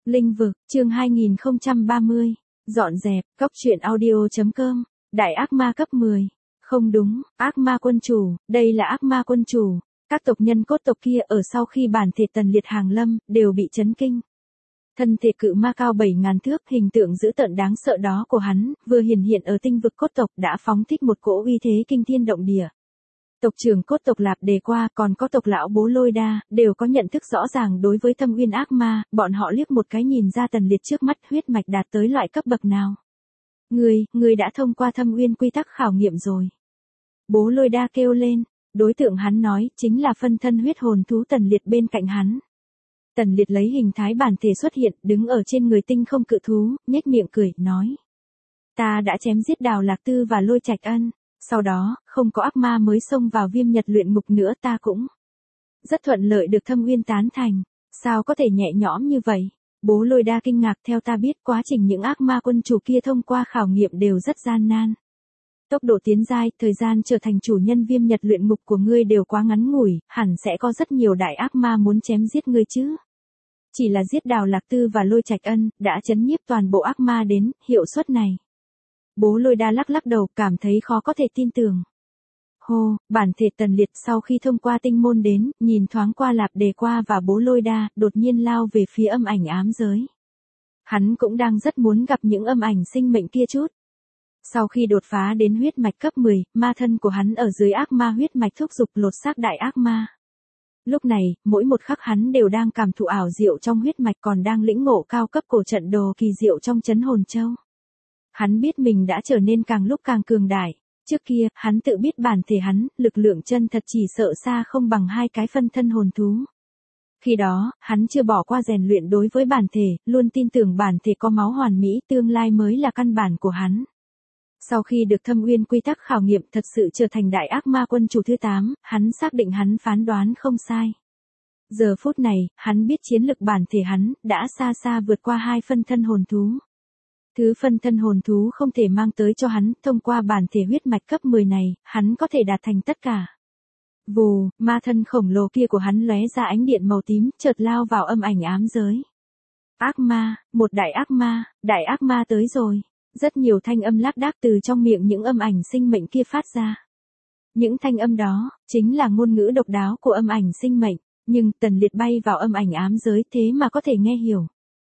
Linh vực, chương 2030, dọn dẹp, góc truyện audio.com, đại ác ma cấp 10. Không đúng, ác ma quân chủ, đây là ác ma quân chủ. Các tộc nhân cốt tộc kia ở sau khi bản thể Tần Liệt hàng lâm, đều bị chấn kinh. Thân thể cự ma cao 7.000 thước, hình tượng dữ tợn đáng sợ đó của hắn, vừa hiển hiện ở tinh vực cốt tộc đã phóng thích một cỗ uy thế kinh thiên động địa. Tộc trưởng cốt tộc Lạp Đề Qua còn có tộc lão Bố Lôi Đa, đều có nhận thức rõ ràng đối với Thâm Uyên ác ma, bọn họ liếc một cái nhìn ra Tần Liệt trước mắt huyết mạch đạt tới loại cấp bậc nào. Người đã thông qua Thâm Uyên quy tắc khảo nghiệm rồi. Bố Lôi Đa kêu lên, đối tượng hắn nói chính là phân thân huyết hồn thú Tần Liệt bên cạnh hắn. Tần Liệt lấy hình thái bản thể xuất hiện, đứng ở trên người tinh không cự thú, nhếch miệng cười, nói. Ta đã chém giết Đào Lạc Tư và Lôi Trạch Ân. Sau đó, không có ác ma mới xông vào Viêm Nhật luyện ngục nữa, ta cũng rất thuận lợi được Thâm Uyên tán thành. Sao có thể nhẹ nhõm như vậy? Bố Lôi Đa kinh ngạc, theo ta biết quá trình những ác ma quân chủ kia thông qua khảo nghiệm đều rất gian nan. Tốc độ tiến giai, thời gian trở thành chủ nhân Viêm Nhật luyện ngục của ngươi đều quá ngắn ngủi, hẳn sẽ có rất nhiều đại ác ma muốn chém giết ngươi chứ. Chỉ là giết Đào Lạc Tư và Lôi Trạch Ân, đã chấn nhiếp toàn bộ ác ma đến, hiệu suất này. Bố Lôi Đa lắc lắc đầu, cảm thấy khó có thể tin tưởng. Hô, bản thể Tần Liệt sau khi thông qua tinh môn đến, nhìn thoáng qua Lạp Đề Qua và Bố Lôi Đa, đột nhiên lao về phía âm ảnh ám giới. Hắn cũng đang rất muốn gặp những âm ảnh sinh mệnh kia chút. Sau khi đột phá đến huyết mạch cấp 10, ma thân của hắn ở dưới ác ma huyết mạch thúc giục lột xác đại ác ma. Lúc này, mỗi một khắc hắn đều đang cảm thụ ảo diệu trong huyết mạch, còn đang lĩnh ngộ cao cấp cổ trận đồ kỳ diệu trong trấn hồn châu. Hắn biết mình đã trở nên càng lúc càng cường đại. Trước kia, hắn tự biết bản thể hắn, lực lượng chân thật chỉ sợ xa không bằng hai cái phân thân hồn thú. Khi đó, hắn chưa bỏ qua rèn luyện đối với bản thể, luôn tin tưởng bản thể có máu hoàn mỹ, tương lai mới là căn bản của hắn. Sau khi được Thâm Uyên quy tắc khảo nghiệm, thật sự trở thành đại ác ma quân chủ thứ 8, hắn xác định hắn phán đoán không sai. Giờ phút này, hắn biết chiến lực bản thể hắn đã xa xa vượt qua hai phân thân hồn thú. Thứ phân thân hồn thú không thể mang tới cho hắn, thông qua bản thể huyết mạch cấp 10 này, hắn có thể đạt thành tất cả. Vù, ma thân khổng lồ kia của hắn lóe ra ánh điện màu tím, chợt lao vào âm ảnh ám giới. Ác ma, một đại ác ma tới rồi. Rất nhiều thanh âm lác đác từ trong miệng những âm ảnh sinh mệnh kia phát ra. Những thanh âm đó, chính là ngôn ngữ độc đáo của âm ảnh sinh mệnh, nhưng Tần Liệt bay vào âm ảnh ám giới thế mà có thể nghe hiểu.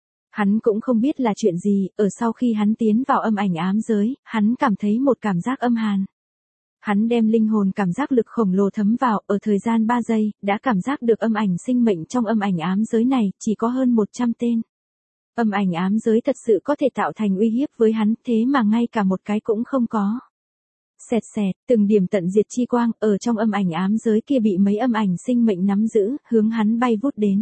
Hắn cũng không biết là chuyện gì, ở sau khi hắn tiến vào âm ảnh ám giới, hắn cảm thấy một cảm giác âm hàn. Hắn đem linh hồn cảm giác lực khổng lồ thấm vào, ở thời gian 3 giây, đã cảm giác được âm ảnh sinh mệnh trong âm ảnh ám giới này, chỉ có hơn 100 tên. Âm ảnh ám giới thật sự có thể tạo thành uy hiếp với hắn, thế mà ngay cả một cái cũng không có. Xẹt xẹt, từng điểm tận diệt chi quang, ở trong âm ảnh ám giới kia bị mấy âm ảnh sinh mệnh nắm giữ, hướng hắn bay vút đến.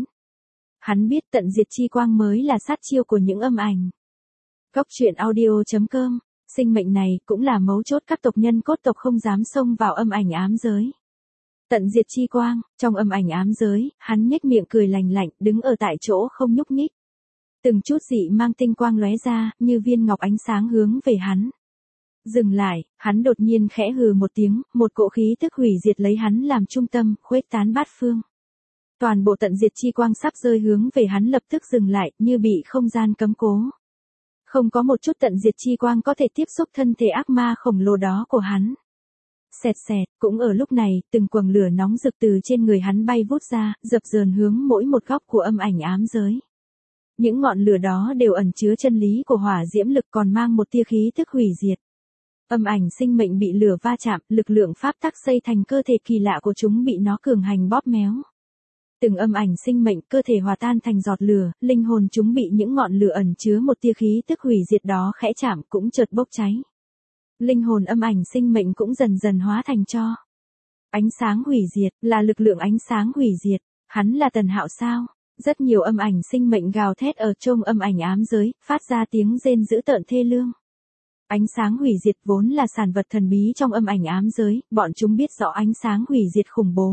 Hắn biết tận diệt chi quang mới là sát chiêu của những âm ảnh. Góc truyện audio.com, sinh mệnh này cũng là mấu chốt, các tộc nhân cốt tộc không dám xông vào âm ảnh ám giới. Tận diệt chi quang, trong âm ảnh ám giới, hắn nhếch miệng cười lành lạnh, đứng ở tại chỗ không nhúc nhích. Từng chút dị mang tinh quang lóe ra, như viên ngọc ánh sáng hướng về hắn. Dừng lại, hắn đột nhiên khẽ hừ một tiếng, một cỗ khí tức hủy diệt lấy hắn làm trung tâm, khuếch tán bát phương. Toàn bộ tận diệt chi quang sắp rơi hướng về hắn lập tức dừng lại, như bị không gian cấm cố. Không có một chút tận diệt chi quang có thể tiếp xúc thân thể ác ma khổng lồ đó của hắn. Xẹt xẹt, cũng ở lúc này, từng quầng lửa nóng rực từ trên người hắn bay vút ra, dập dờn hướng mỗi một góc của âm ảnh ám giới. Những ngọn lửa đó đều ẩn chứa chân lý của hỏa diễm lực, còn mang một tia khí tức hủy diệt. Âm ảnh sinh mệnh bị lửa va chạm, lực lượng pháp tắc xây thành cơ thể kỳ lạ của chúng bị nó cường hành bóp méo. Từng âm ảnh sinh mệnh, cơ thể hòa tan thành giọt lửa, linh hồn chúng bị những ngọn lửa ẩn chứa một tia khí tức hủy diệt đó khẽ chạm cũng chợt bốc cháy. Linh hồn âm ảnh sinh mệnh cũng dần dần hóa thành tro. Ánh sáng hủy diệt, là lực lượng ánh sáng hủy diệt, hắn là Tần Hạo sao? Rất nhiều âm ảnh sinh mệnh gào thét ở trong âm ảnh ám giới, phát ra tiếng rên dữ tợn thê lương. Ánh sáng hủy diệt vốn là sản vật thần bí trong âm ảnh ám giới, bọn chúng biết rõ ánh sáng hủy diệt khủng bố.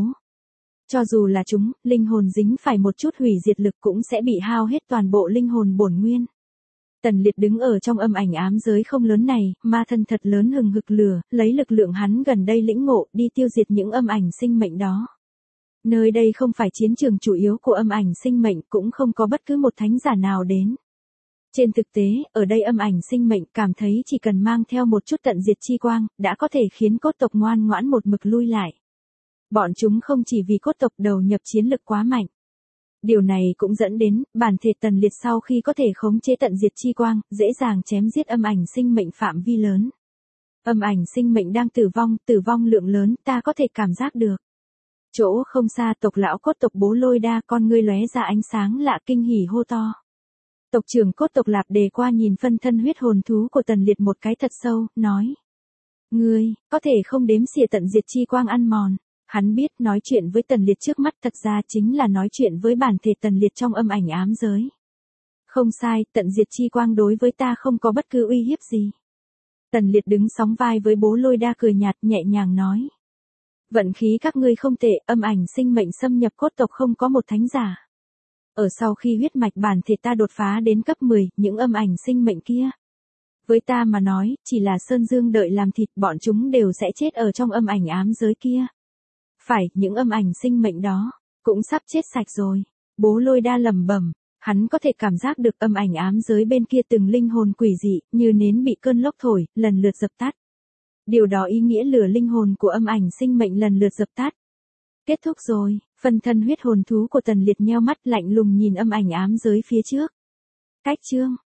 Cho dù là chúng, linh hồn dính phải một chút hủy diệt lực cũng sẽ bị hao hết toàn bộ linh hồn bổn nguyên. Tần Liệt đứng ở trong âm ảnh ám giới không lớn này, ma thân thật lớn hừng hực lửa, lấy lực lượng hắn gần đây lĩnh ngộ đi tiêu diệt những âm ảnh sinh mệnh đó. Nơi đây không phải chiến trường chủ yếu của âm ảnh sinh mệnh, cũng không có bất cứ một thánh giả nào đến. Trên thực tế, ở đây âm ảnh sinh mệnh cảm thấy chỉ cần mang theo một chút tận diệt chi quang, đã có thể khiến cốt tộc ngoan ngoãn một mực lui lại. Bọn chúng không chỉ vì cốt tộc đầu nhập chiến lực quá mạnh. Điều này cũng dẫn đến, bản thể Tần Liệt sau khi có thể khống chế tận diệt chi quang, dễ dàng chém giết âm ảnh sinh mệnh phạm vi lớn. Âm ảnh sinh mệnh đang tử vong lượng lớn, ta có thể cảm giác được. Chỗ không xa tộc lão cốt tộc Bố Lôi Đa, con ngươi lóe ra ánh sáng lạ, kinh hỉ hô to. Tộc trưởng cốt tộc Lạp Đề qua nhìn phân thân huyết hồn thú của Tần Liệt một cái thật sâu, nói. Ngươi, có thể không đếm xỉa tận diệt chi quang ăn mòn. Hắn biết nói chuyện với Tần Liệt trước mắt thật ra chính là nói chuyện với bản thể Tần Liệt trong âm ảnh ám giới. Không sai, tận diệt chi quang đối với ta không có bất cứ uy hiếp gì. Tần Liệt đứng sóng vai với Bố Lôi Đa cười nhạt nhẹ nhàng nói. Vận khí các ngươi không tệ, âm ảnh sinh mệnh xâm nhập cốt tộc không có một thánh giả. Ở sau khi huyết mạch bản thể ta đột phá đến cấp 10, những âm ảnh sinh mệnh kia. Với ta mà nói, chỉ là sơn dương đợi làm thịt, bọn chúng đều sẽ chết ở trong âm ảnh ám giới kia. Phải, những âm ảnh sinh mệnh đó, cũng sắp chết sạch rồi. Bố Lôi Đa lẩm bẩm, hắn có thể cảm giác được âm ảnh ám giới bên kia từng linh hồn quỷ dị, như nến bị cơn lốc thổi, lần lượt dập tắt. Điều đó ý nghĩa lửa linh hồn của âm ảnh sinh mệnh lần lượt dập tắt. Kết thúc rồi, phân thân huyết hồn thú của Tần Liệt nheo mắt lạnh lùng nhìn âm ảnh ám giới phía trước. Cách chương